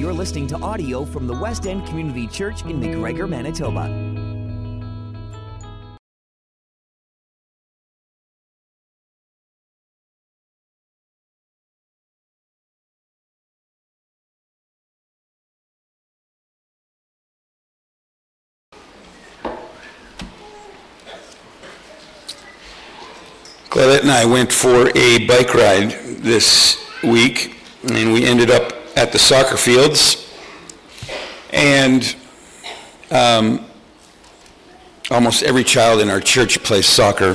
You're listening to audio from the West End Community Church in McGregor, Manitoba. Claudette and I went for a bike ride this week, and we ended up at the soccer fields, and almost every child in our church plays soccer.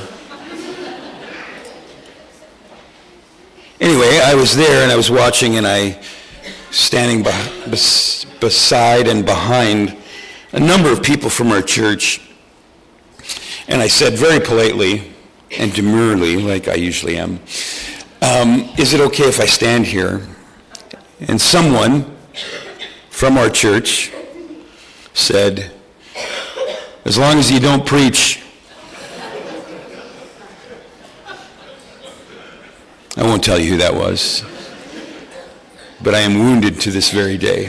Anyway, I was there and I was watching, and I standing beside and behind a number of people from our church, and I said very politely and demurely, like I usually am, is it okay if I stand here? And someone from our church said, as long as you don't preach. I won't tell you who that was, but I am wounded to this very day.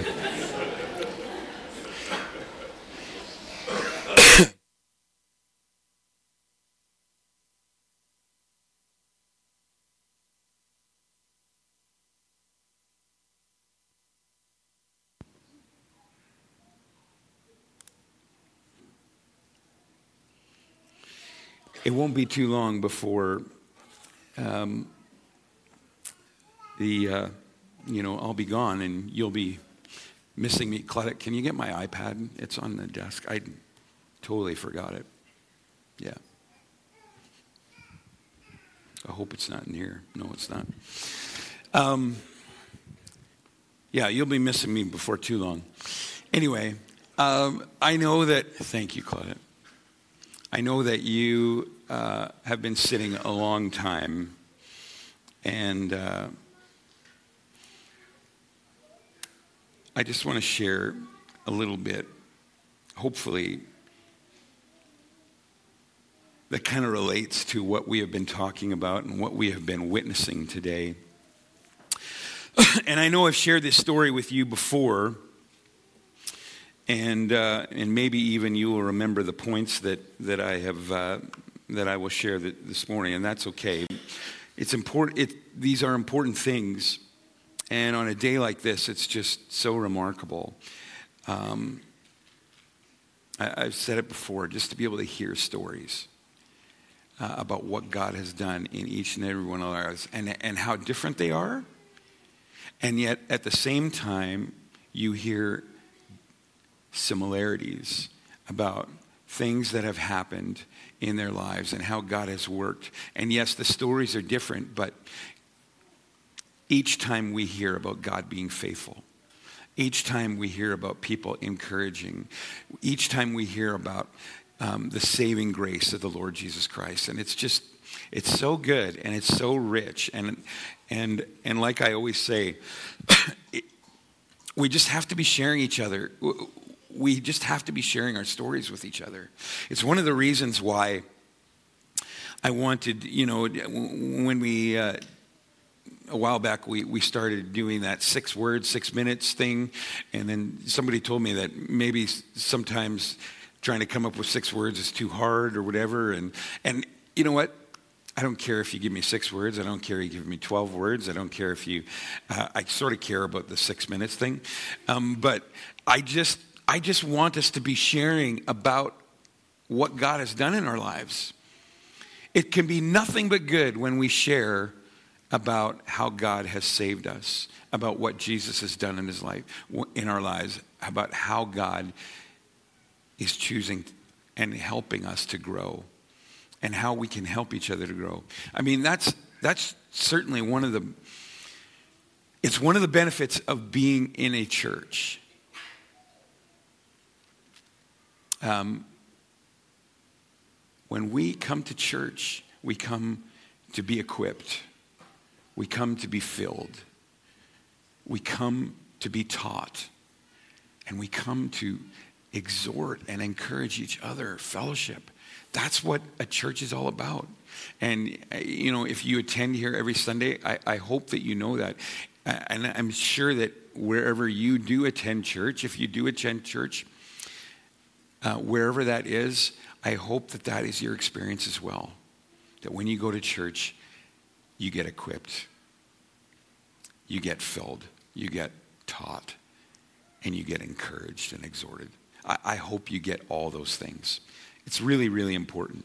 It won't be too long before I'll be gone and you'll be missing me. Claudette, can you get my iPad? It's on the desk. I totally forgot it. Yeah. I hope it's not in here. No, it's not. Yeah, you'll be missing me before too long. Anyway, I know that, thank you, Claudette. I know that you have been sitting a long time, and I just want to share a little bit, hopefully, that kind of relates to what we have been talking about and what we have been witnessing today. And I know I've shared this story with you before, and maybe even you will remember the points that I have that I will share this morning, and that's okay. It's important. These are important things, and on a day like this, it's just so remarkable. I've said it before, just to be able to hear stories about what God has done in each and every one of our lives, and how different they are, and yet at the same time, you hear similarities about things that have happened in their lives and how God has worked. And yes, the stories are different, but each time we hear about God being faithful, each time we hear about people encouraging, each time we hear about the saving grace of the Lord Jesus Christ, and it's so good and it's so rich, and like I always say, we just have to be sharing each other. We just have to be sharing our stories with each other. It's one of the reasons why I wanted, when we, a while back, we started doing that 6 words, 6 minutes thing. And then somebody told me that maybe sometimes trying to come up with 6 words is too hard or whatever. And you know what? I don't care if you give me 6 words. I don't care if you give me 12 words. I don't care if you, I sort of care about the 6 minutes thing. But I just want us to be sharing about what God has done in our lives. It can be nothing but good when we share about how God has saved us, about what Jesus has done in his life, in our lives, about how God is choosing and helping us to grow, and how we can help each other to grow. I mean, that's certainly one of the benefits of being in a church. When we come to church, we come to be equipped. We come to be filled. We come to be taught. And we come to exhort and encourage each other, fellowship. That's what a church is all about. And, if you attend here every Sunday, I hope that you know that. And I'm sure that wherever you do attend church, if you do attend church, wherever that is, I hope that that is your experience as well. That when you go to church, you get equipped, you get filled, you get taught, and you get encouraged and exhorted. I hope you get all those things. It's really, really important.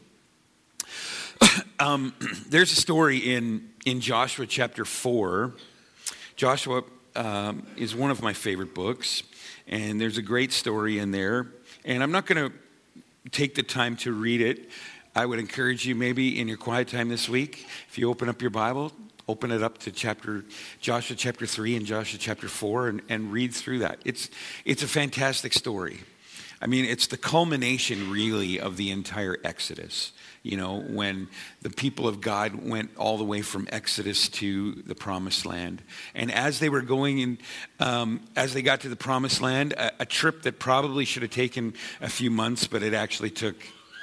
There's a story in Joshua chapter 4. Joshua is one of my favorite books, and there's a great story in there. And I'm not going to take the time to read it. I would encourage you maybe in your quiet time this week, if you open up your Bible, open it up to Joshua chapter 3 and Joshua chapter 4 and read through that. It's a fantastic story. I mean, it's the culmination really of the entire Exodus. You know, when the people of God went all the way from Exodus to the Promised Land. And as they were going in, as they got to the Promised Land, a trip that probably should have taken a few months, but it actually took,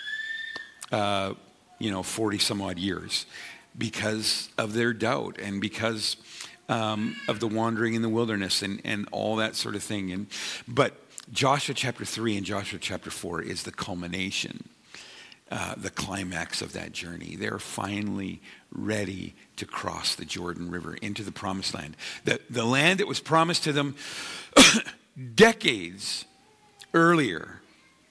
40 some odd years because of their doubt and because of the wandering in the wilderness and all that sort of thing. But Joshua chapter 3 and Joshua chapter 4 is the culmination, the climax of that journey. They're finally ready to cross the Jordan River into the Promised Land. The land that was promised to them decades earlier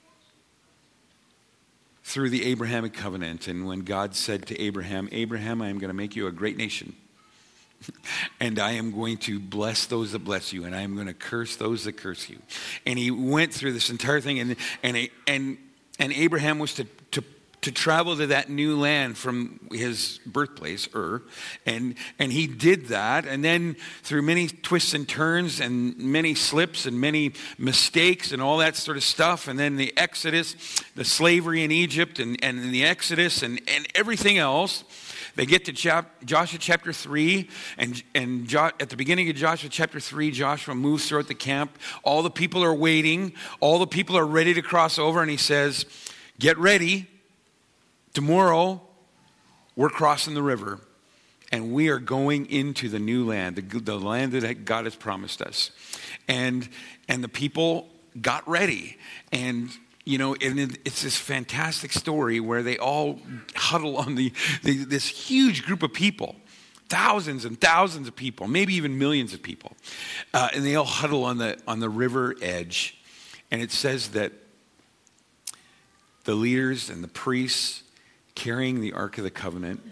through the Abrahamic covenant. And when God said to Abraham, Abraham, I am going to make you a great nation. And I am going to bless those that bless you, and I am going to curse those that curse you. And he went through this entire thing, and Abraham was to travel to that new land from his birthplace, Ur, and he did that, and then through many twists and turns and many slips and many mistakes and all that sort of stuff, and then the Exodus, the slavery in Egypt, and the Exodus and everything else. They get to Joshua chapter 3, and at the beginning of Joshua chapter 3, Joshua moves throughout the camp. All the people are waiting. All the people are ready to cross over, and he says, get ready. Tomorrow, we're crossing the river, and we are going into the new land, the land that God has promised us. And the people got ready, and it's this fantastic story where they all huddle on this huge group of people, thousands and thousands of people, maybe even millions of people, and they all huddle on the river edge. And it says that the leaders and the priests carrying the Ark of the Covenant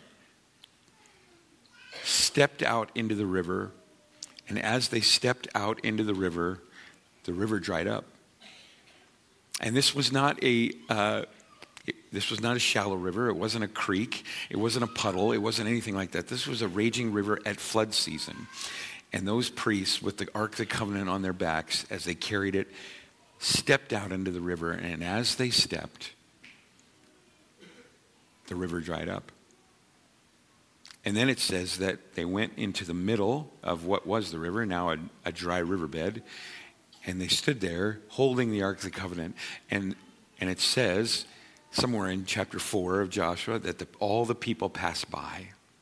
stepped out into the river, and as they stepped out into the river dried up. And this was not a shallow river. It wasn't a creek. It wasn't a puddle. It wasn't anything like that. This was a raging river at flood season. And those priests with the Ark of the Covenant on their backs, as they carried it, stepped out into the river. And as they stepped, the river dried up. And then it says that they went into the middle of what was the river, now a dry riverbed. And they stood there holding the Ark of the Covenant. And it says somewhere in chapter 4 of Joshua that all the people passed by.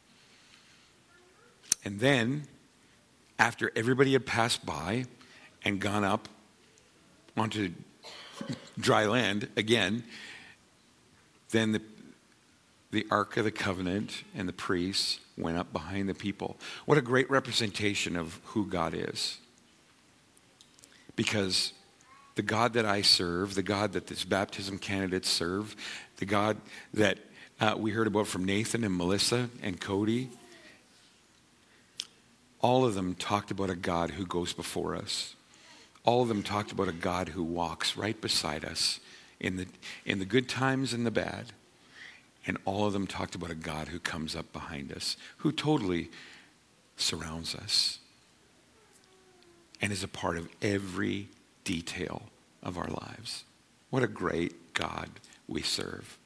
And then, after everybody had passed by and gone up onto dry land again, then the Ark of the Covenant and the priests went up behind the people. What a great representation of who God is. Because the God that I serve, the God that this baptism candidates serve, the God that we heard about from Nathan and Melissa and Cody, all of them talked about a God who goes before us. All of them talked about a God who walks right beside us in the good times and the bad. And all of them talked about a God who comes up behind us, who totally surrounds us, and is a part of every detail of our lives. What a great God we serve.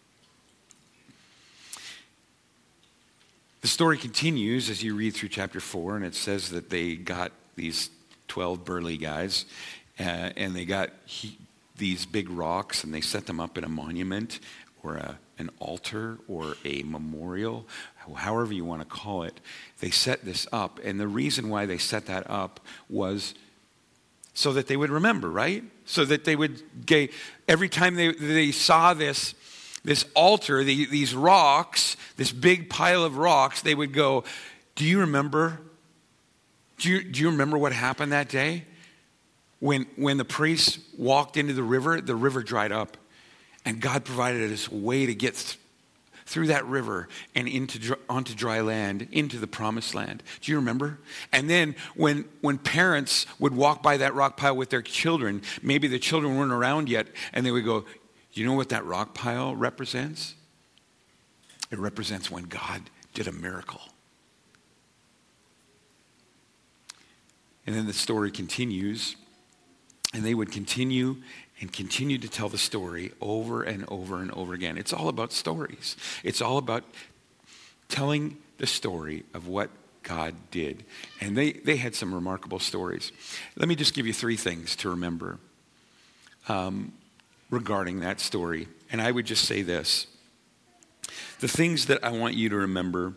The story continues as you read through chapter 4, and it says that they got these 12 burly guys, and they got these big rocks, and they set them up in a monument or an altar or a memorial, however you want to call it, they set this up. And the reason why they set that up was so that they would remember, right? So that they would, every time they saw this altar, these rocks, this big pile of rocks, they would go, do you remember? Do you remember what happened that day? When the priests walked into the river dried up. And God provided us a way to get through that river and onto dry land, into the promised land. Do you remember? And then when parents would walk by that rock pile with their children, maybe the children weren't around yet, and they would go, you know what that rock pile represents? It represents when God did a miracle. And then the story continues, and they would continue to tell the story over and over and over again. It's all about stories. It's all about telling the story of what God did. And they had some remarkable stories. Let me just give you 3 things to remember regarding that story. And I would just say this. The things that I want you to remember,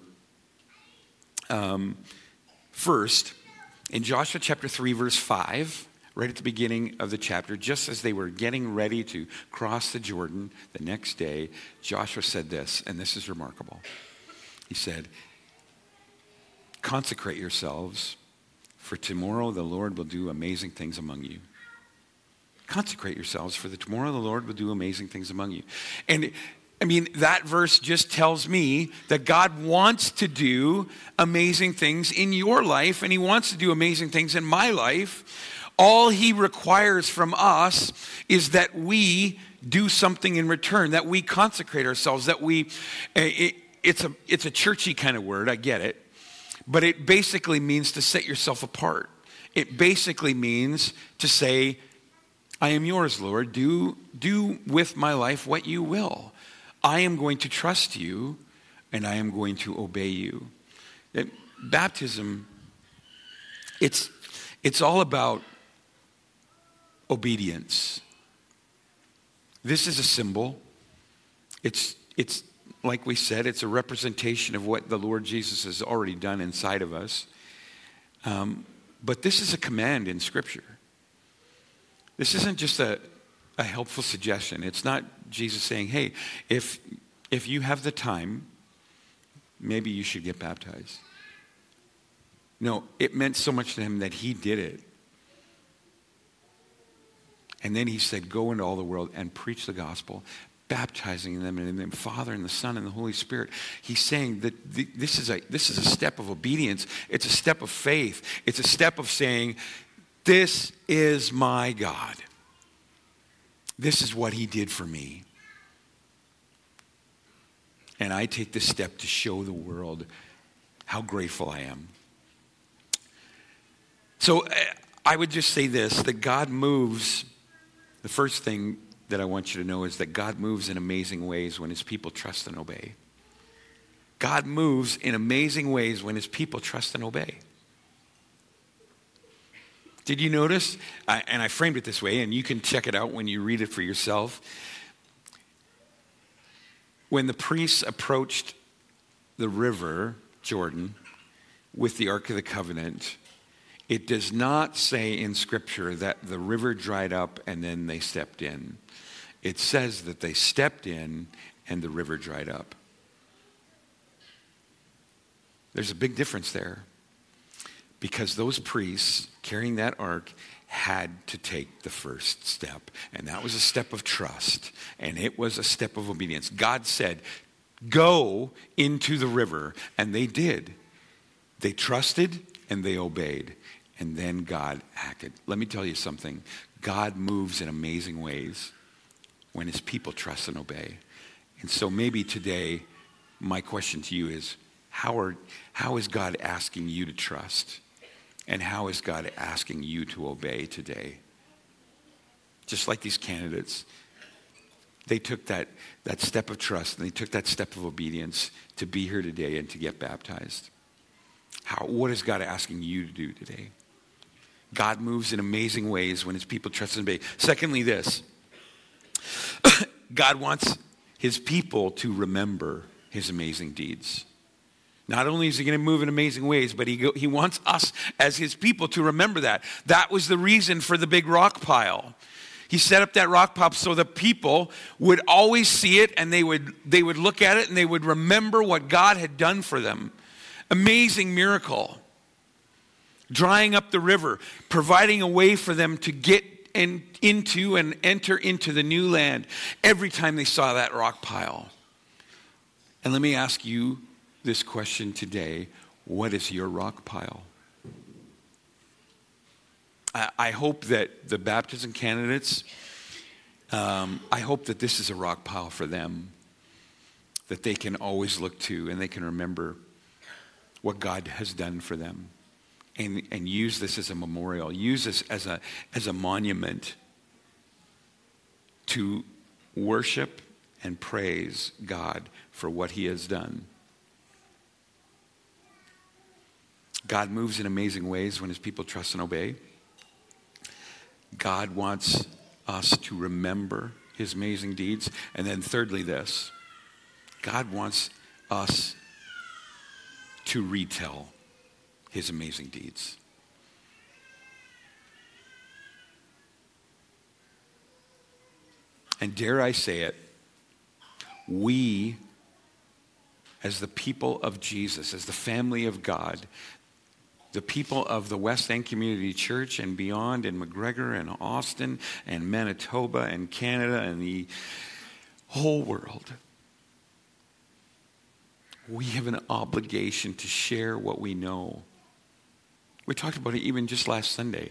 first, in Joshua chapter 3, verse 5, right at the beginning of the chapter, just as they were getting ready to cross the Jordan the next day, Joshua said this, and this is remarkable. He said, consecrate yourselves, for tomorrow the Lord will do amazing things among you. Consecrate yourselves, for tomorrow the Lord will do amazing things among you. And I mean, that verse just tells me that God wants to do amazing things in your life, and he wants to do amazing things in my life. All he requires from us is that we do something in return, that we consecrate ourselves, that it's a churchy kind of word, I get it, but it basically means to set yourself apart. It basically means to say, I am yours, Lord. Do with my life what you will. I am going to trust you, and I am going to obey you. Baptism, it's all about obedience. This is a symbol. It's like we said, it's a representation of what the Lord Jesus has already done inside of us. But this is a command in Scripture. This isn't just a helpful suggestion. It's not Jesus saying, hey, if you have the time, maybe you should get baptized. No, it meant so much to him that he did it. And then he said, go into all the world and preach the gospel, baptizing them in the Father and the Son and the Holy Spirit. He's saying that this is a step of obedience. It's a step of faith. It's a step of saying, this is my God. This is what he did for me. And I take this step to show the world how grateful I am. So I would just say this, that God moves. The first thing that I want you to know is that God moves in amazing ways when his people trust and obey. God moves in amazing ways when his people trust and obey. Did you notice? And I framed it this way, and you can check it out when you read it for yourself. When the priests approached the river, Jordan, with the Ark of the Covenant, it does not say in Scripture that the river dried up and then they stepped in. It says that they stepped in and the river dried up. There's a big difference there. Because those priests carrying that ark had to take the first step. And that was a step of trust. And it was a step of obedience. God said, go into the river. And they did. They trusted and they obeyed. And then God acted. Let me tell you something. God moves in amazing ways when his people trust and obey. And so maybe today, my question to you is, how is God asking you to trust? And how is God asking you to obey today? Just like these candidates, they took that step of trust and they took that step of obedience to be here today and to get baptized. What is God asking you to do today? God moves in amazing ways when his people trust and obey. Secondly, this. God wants his people to remember his amazing deeds. Not only is he going to move in amazing ways, but he wants us as his people to remember that. That was the reason for the big rock pile. He set up that rock pile so the people would always see it, and they would look at it and they would remember what God had done for them. Amazing miracle. Drying up the river, providing a way for them to get into and enter into the new land every time they saw that rock pile. And let me ask you this question today. What is your rock pile? I hope that the baptism candidates, I hope that this is a rock pile for them that they can always look to and they can remember what God has done for them. And use this as a memorial. Use this as a monument to worship and praise God for what he has done. God moves in amazing ways when his people trust and obey. God wants us to remember his amazing deeds. And then thirdly this, God wants us to retell his amazing deeds. And dare I say it, we, as the people of Jesus, as the family of God, the people of the West End Community Church and beyond, in McGregor and Austin and Manitoba and Canada and the whole world, we have an obligation to share what we know. We talked about it even just last Sunday.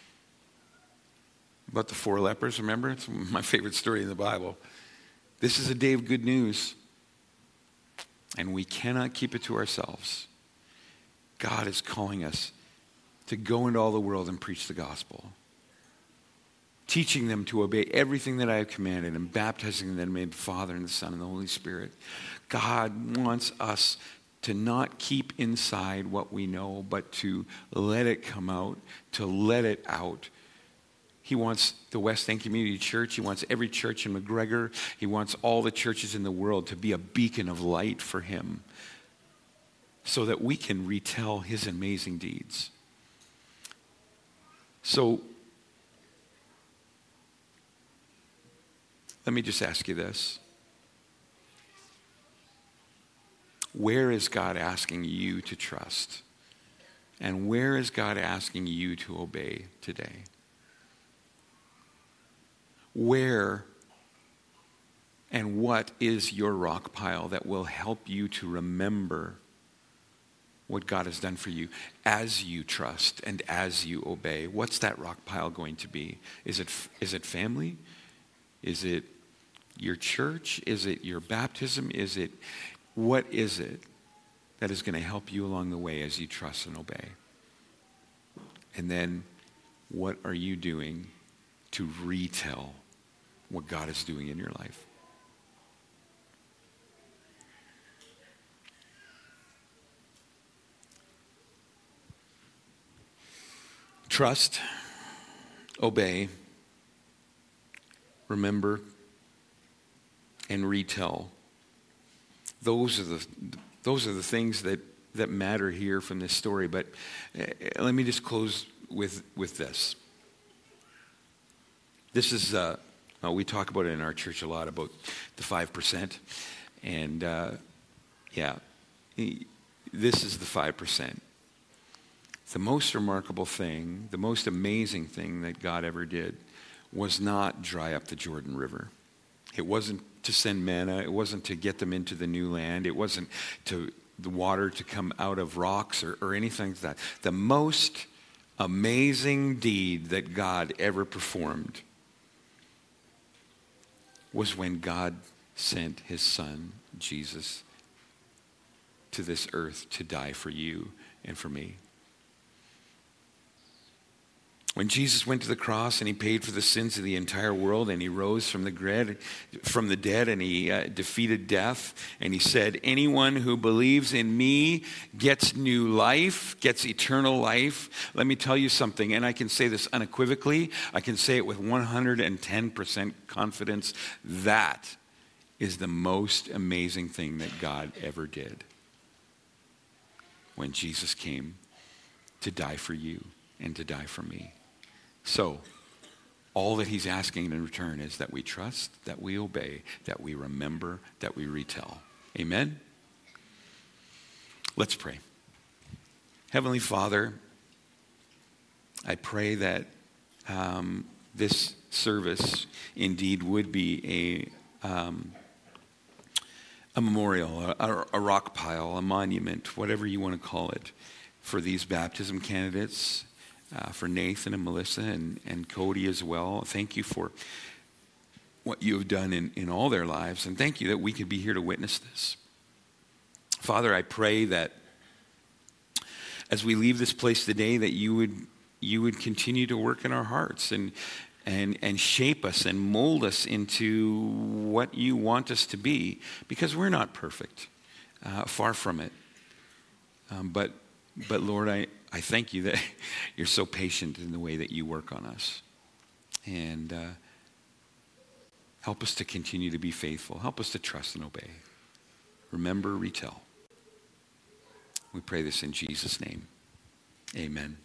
About the 4 lepers, remember? It's my favorite story in the Bible. This is a day of good news. And we cannot keep it to ourselves. God is calling us to go into all the world and preach the gospel. Teaching them to obey everything that I have commanded and baptizing them in the Father and the Son and the Holy Spirit. God wants us to not keep inside what we know, but to let it come out, to let it out. He wants the West End Community Church. He wants every church in McGregor. He wants all the churches in the world to be a beacon of light for him so that we can retell his amazing deeds. So, let me just ask you this. Where is God asking you to trust? And where is God asking you to obey today? Where and what is your rock pile that will help you to remember what God has done for you as you trust and as you obey? What's that rock pile going to be? Is it family? Is it your church? Is it your baptism? What is it that is going to help you along the way as you trust and obey? And then what are you doing to retell what God is doing in your life? Trust, obey, remember, and retell. Those are the things that matter here from this story. But let me just close with this. This is we talk about it in our church a lot about the 5%, and this is the 5%. The most remarkable thing, the most amazing thing that God ever did was not dry up the Jordan River. It wasn't to send manna. It wasn't to get them into the new land. It wasn't to the water to come out of rocks or anything like that. The most amazing deed that God ever performed was when God sent his son, Jesus, to this earth to die for you and for me. When Jesus went to the cross and he paid for the sins of the entire world and he rose from the dead and he defeated death and he said, anyone who believes in me gets new life, gets eternal life. Let me tell you something, and I can say this unequivocally. I can say it with 110% confidence. That is the most amazing thing that God ever did. when Jesus came to die for you and to die for me. So, all that he's asking in return is that we trust, that we obey, that we remember, that we retell. Amen? Let's pray. Heavenly Father, I pray that this service indeed would be a memorial, a rock pile, a monument, whatever you want to call it, for these baptism candidates, for Nathan and Melissa and Cody as well. Thank you for what you have done in all their lives, and thank you that we could be here to witness this. Father, I pray that as we leave this place today, that you would continue to work in our hearts and shape us and mold us into what you want us to be, because we're not perfect, far from it. But Lord, I thank you that you're so patient in the way that you work on us. And help us to continue to be faithful. Help us to trust and obey. Remember, retell. We pray this in Jesus' name. Amen.